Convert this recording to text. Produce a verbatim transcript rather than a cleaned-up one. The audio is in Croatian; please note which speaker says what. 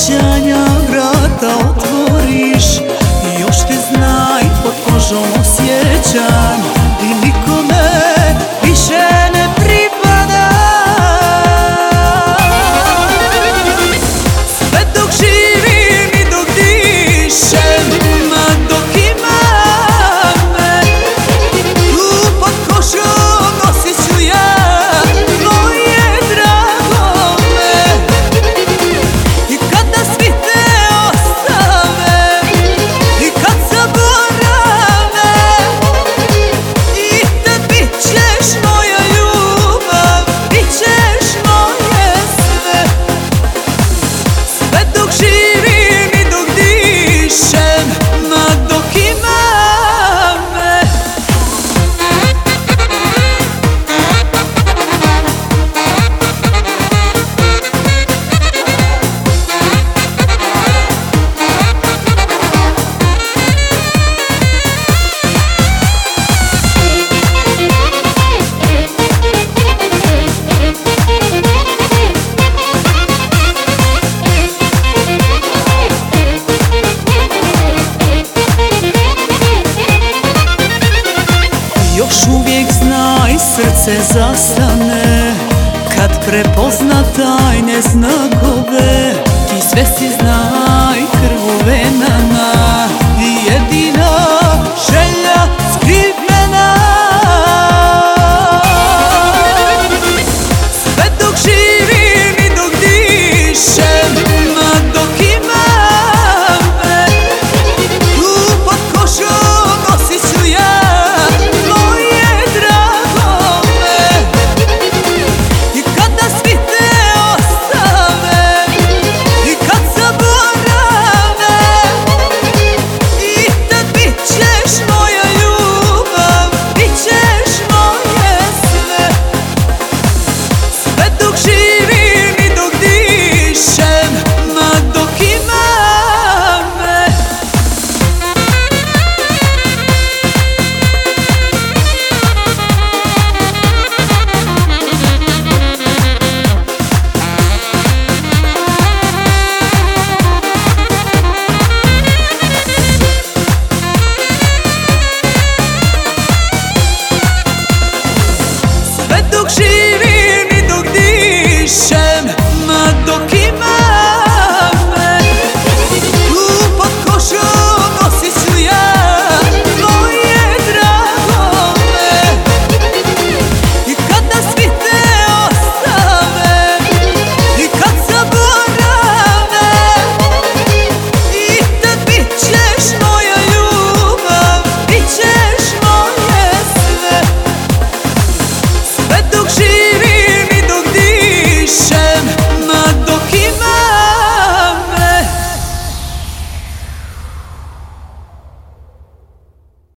Speaker 1: sjećanja vrata otvoriš i još te znaj pod kožom osjećam i nikome više ne pripada. Sve dok živim i dok dišem, ma dok imam me, tu pod kožom nosit ću ja tvoje dragome. I kada svi te ostave i kad zaborave, i tad bit ćeš moja ljubav, bit ćeš moje sve. Sve dok živim i dok dišem, ma dok imam me. Još uvijek znaj, srce zastane kad prepozna tajne znakove.